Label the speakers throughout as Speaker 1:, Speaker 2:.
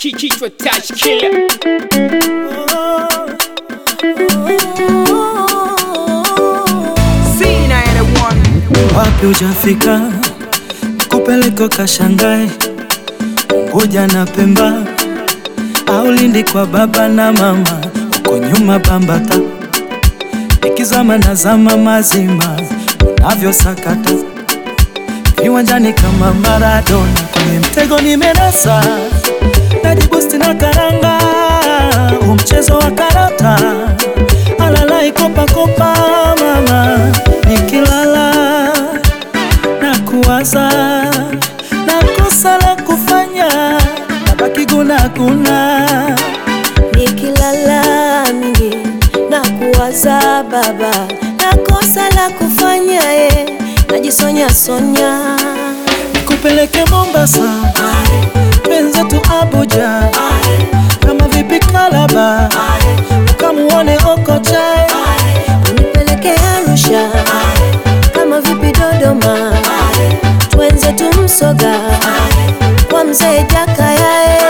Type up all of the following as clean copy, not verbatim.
Speaker 1: Kichwa touch killer.
Speaker 2: Wapi ujafika, kupeleko Kashangae, Unguja na Pemba, au Lindi kwa baba na mama, uko nyuma Bambata, nikizama na zama mazima, unavyo sakata viwanjani kama Maradona, kwenye mtego nimenasa, najibusti na karanga, mchezo wa karata, alalai kopa kopa mama, nikilala na kuwaza, na kosa la kufanya, nabaki guna guna.
Speaker 3: Nikilala mimi na kuwaza baba, na kosa la kufanya najisonya sonya.
Speaker 2: Nikupeleke Mombasa, wenzetu Abuja, kama vipi Kalaba, ukamuone Okocha.
Speaker 3: Nipeleke Arusha, kama vipi Dodoma, wenzetu Msoga, kwa mzee Jakaya.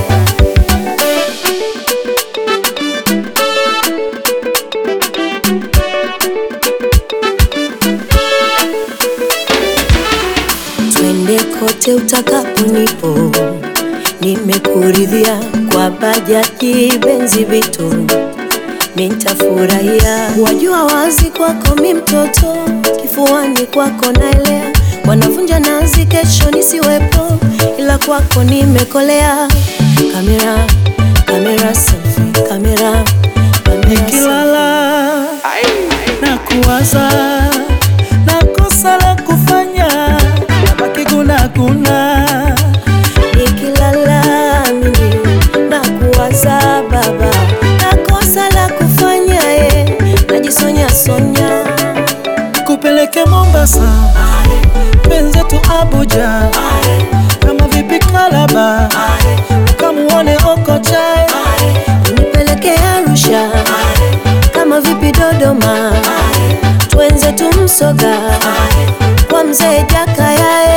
Speaker 3: Twende kote utakapo nipo, nimekuridhia kwa bajaji Benzi Vito, nitafurahia. Wajua wazi kwako mi mtoto, kifuani kwako naelea, wanavunja nazi kesho nisiwepo, ila kwako nimekolea. Kamera, kamera selfie, kamera,
Speaker 2: nikilala na kuwaza, na kosa la kufanya, nabaki guna guna.
Speaker 3: Nikilala mimi na kuwaza baba, na kosa la kufanya najisonya sonya.
Speaker 2: Kupeleke Mombasa, wenzetu Abuja, kama vipi Kalaba, ukamuone Okocha.
Speaker 3: Nipeleke Arusha, kama vipi Dodoma, wenzetu Msoga, kwa mzee Jakaya.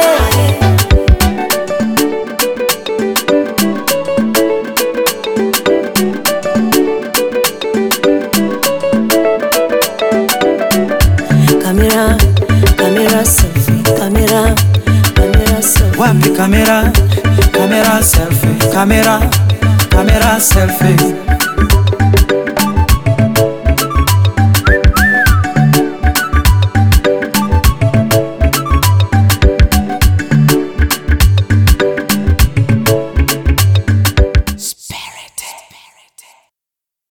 Speaker 3: Kamera, kamera selfie, kamera, kamera selfie.
Speaker 2: Wapi kamera, kamera selfie, kamera, kamera selfie.